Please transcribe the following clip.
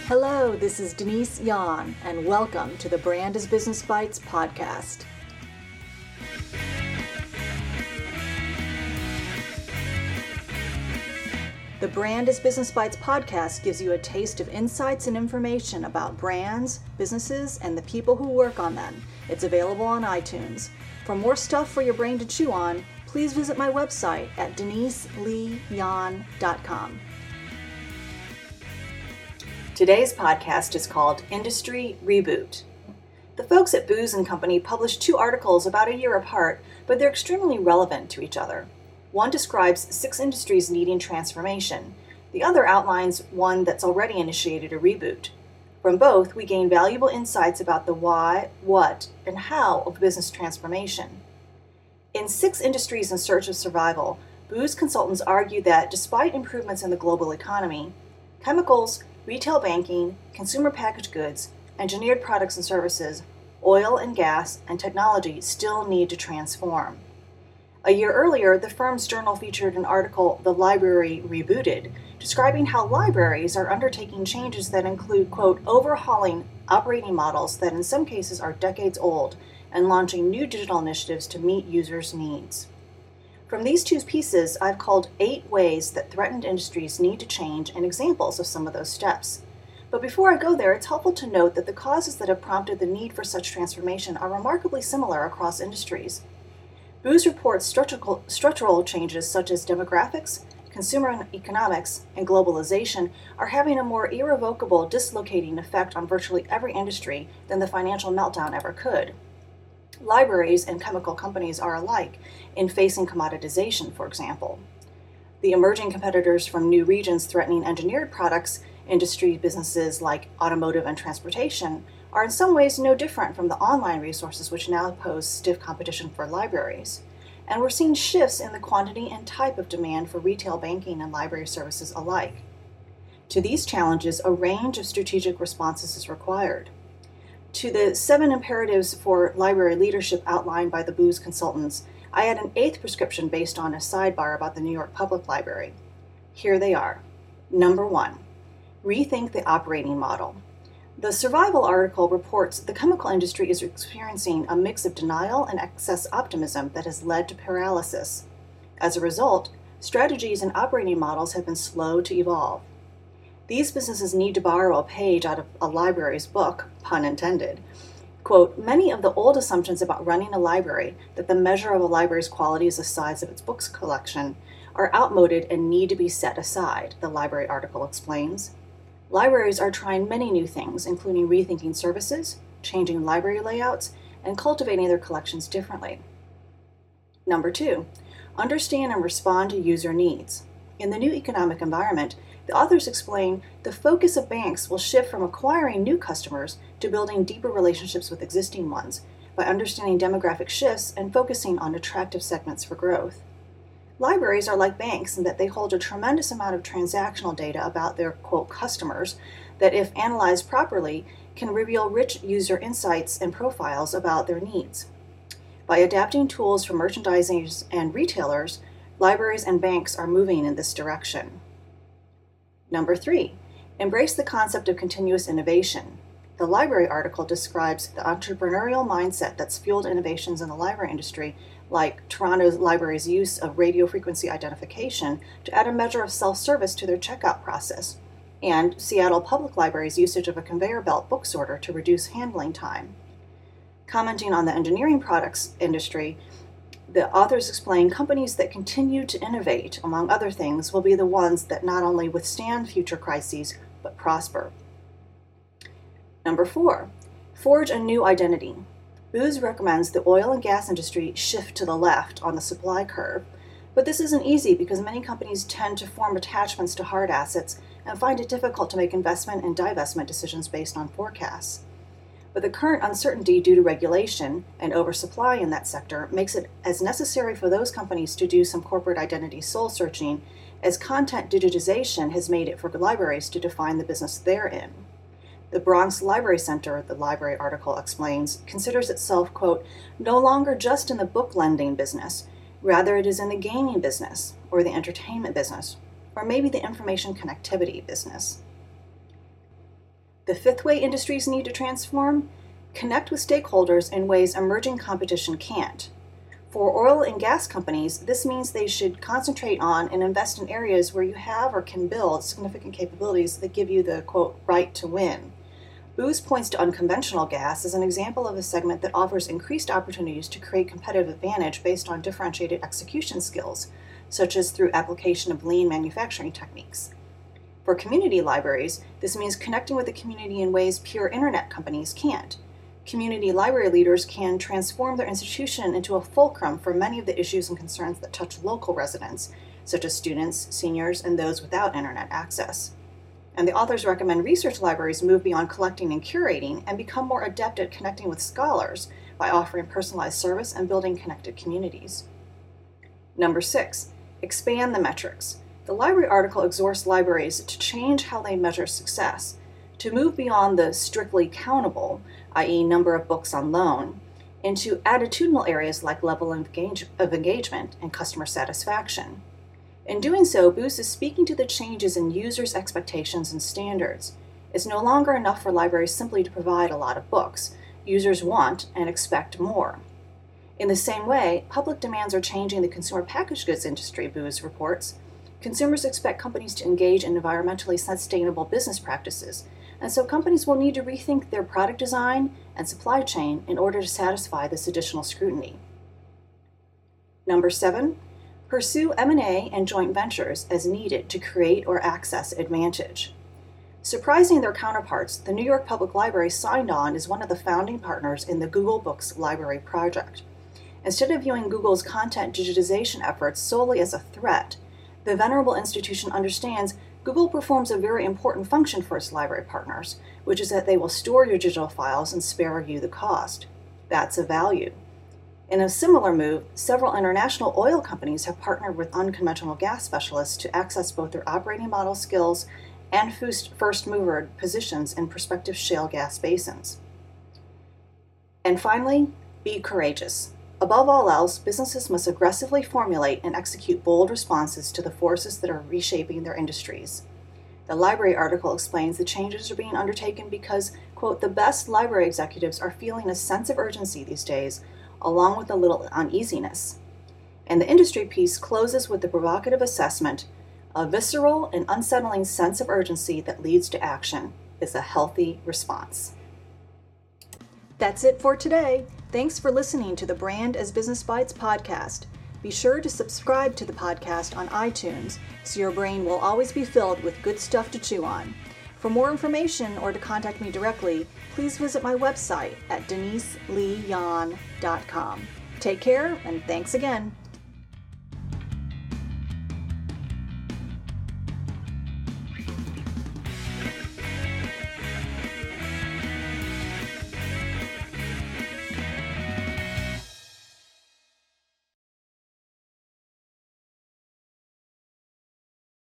Hello, this is Denise Yan, and welcome to the Brand is Business Bites podcast. The Brand is Business Bites podcast gives you a taste of insights and information about brands, businesses, and the people who work on them. It's available on iTunes. For more stuff for your brain to chew on, please visit my website at deniseleeyan.com. Today's podcast is called Industry Reboot. The folks at Booz & Company published two articles about a year apart, but they're extremely relevant to each other. One describes 6 industries needing transformation. The other outlines one that's already initiated a reboot. From both, we gain valuable insights about the why, what, and how of business transformation. In 6 Industries in Search of Survival, Booz consultants argue that despite improvements in the global economy, chemicals, retail banking, consumer packaged goods, engineered products and services, oil and gas, and technology still need to transform. A year earlier, the firm's journal featured an article, The Library Rebooted, describing how libraries are undertaking changes that include, quote, overhauling operating models that in some cases are decades old and launching new digital initiatives to meet users' needs. From these two pieces, I've called 8 ways that threatened industries need to change and examples of some of those steps. But before I go there, it's helpful to note that the causes that have prompted the need for such transformation are remarkably similar across industries. Booz reports structural changes such as demographics, consumer economics, and globalization are having a more irrevocable dislocating effect on virtually every industry than the financial meltdown ever could. Libraries and chemical companies are alike in facing commoditization, for example. The emerging competitors from new regions threatening engineered products industry businesses like automotive and transportation are in some ways no different from the online resources which now pose stiff competition for libraries. And we're seeing shifts in the quantity and type of demand for retail banking and library services alike. To these challenges, a range of strategic responses is required. To the 7 imperatives for library leadership outlined by the Booz consultants, I add an 8th prescription based on a sidebar about the New York Public Library. Here they are. Number 1, rethink the operating model. The Survival article reports the chemical industry is experiencing a mix of denial and excess optimism that has led to paralysis. As a result, strategies and operating models have been slow to evolve. These businesses need to borrow a page out of a library's book, pun intended. Quote, many of the old assumptions about running a library, that the measure of a library's quality is the size of its books collection, are outmoded and need to be set aside, the library article explains. Libraries are trying many new things, including rethinking services, changing library layouts, and cultivating their collections differently. Number 2, understand and respond to user needs. In the new economic environment, the authors explain the focus of banks will shift from acquiring new customers to building deeper relationships with existing ones by understanding demographic shifts and focusing on attractive segments for growth. Libraries are like banks in that they hold a tremendous amount of transactional data about their, quote, customers that, if analyzed properly, can reveal rich user insights and profiles about their needs. By adapting tools for merchandisers and retailers, libraries and banks are moving in this direction. Number 3, embrace the concept of continuous innovation. The library article describes the entrepreneurial mindset that's fueled innovations in the library industry, like Toronto Library's use of radio frequency identification to add a measure of self-service to their checkout process, and Seattle Public Library's usage of a conveyor belt book sorter to reduce handling time. Commenting on the engineering products industry, the authors explain companies that continue to innovate, among other things, will be the ones that not only withstand future crises, but prosper. Number 4, forge a new identity. Booz recommends the oil and gas industry shift to the left on the supply curve, but this isn't easy because many companies tend to form attachments to hard assets and find it difficult to make investment and divestment decisions based on forecasts. But the current uncertainty due to regulation and oversupply in that sector makes it as necessary for those companies to do some corporate identity soul searching as content digitization has made it for libraries to define the business they're in. The Bronx Library Center, the library article explains, considers itself, quote, no longer just in the book lending business, rather it is in the gaming business, or the entertainment business, or maybe the information connectivity business. The fifth way industries need to transform: connect with stakeholders in ways emerging competition can't. For oil and gas companies, this means they should concentrate on and invest in areas where you have or can build significant capabilities that give you the, quote, right to win. Booz points to unconventional gas as an example of a segment that offers increased opportunities to create competitive advantage based on differentiated execution skills, such as through application of lean manufacturing techniques. For community libraries, this means connecting with the community in ways pure internet companies can't. Community library leaders can transform their institution into a fulcrum for many of the issues and concerns that touch local residents, such as students, seniors, and those without internet access. And the authors recommend research libraries move beyond collecting and curating and become more adept at connecting with scholars by offering personalized service and building connected communities. Number 6, expand the metrics. The library article exhorts libraries to change how they measure success, to move beyond the strictly countable, i.e. number of books on loan, into attitudinal areas like level of engagement and customer satisfaction. In doing so, Booz is speaking to the changes in users' expectations and standards. It's no longer enough for libraries simply to provide a lot of books. Users want and expect more. In the same way, public demands are changing the consumer packaged goods industry, Booz reports. Consumers expect companies to engage in environmentally sustainable business practices, and so companies will need to rethink their product design and supply chain in order to satisfy this additional scrutiny. Number 7, pursue M&A and joint ventures as needed to create or access advantage. Surprising their counterparts, the New York Public Library signed on as one of the founding partners in the Google Books Library project. Instead of viewing Google's content digitization efforts solely as a threat, the venerable institution understands Google performs a very important function for its library partners, which is that they will store your digital files and spare you the cost. That's a value. In a similar move, several international oil companies have partnered with unconventional gas specialists to access both their operating model skills and first-mover positions in prospective shale gas basins. And finally, be courageous. Above all else, businesses must aggressively formulate and execute bold responses to the forces that are reshaping their industries. The library article explains the changes are being undertaken because, quote, the best library executives are feeling a sense of urgency these days, along with a little uneasiness. And the industry piece closes with the provocative assessment: a visceral and unsettling sense of urgency that leads to action is a healthy response. That's it for today. Thanks for listening to the Brand as Business Bites podcast. Be sure to subscribe to the podcast on iTunes so your brain will always be filled with good stuff to chew on. For more information or to contact me directly, please visit my website at deniseleeyan.com. Take care, and thanks again.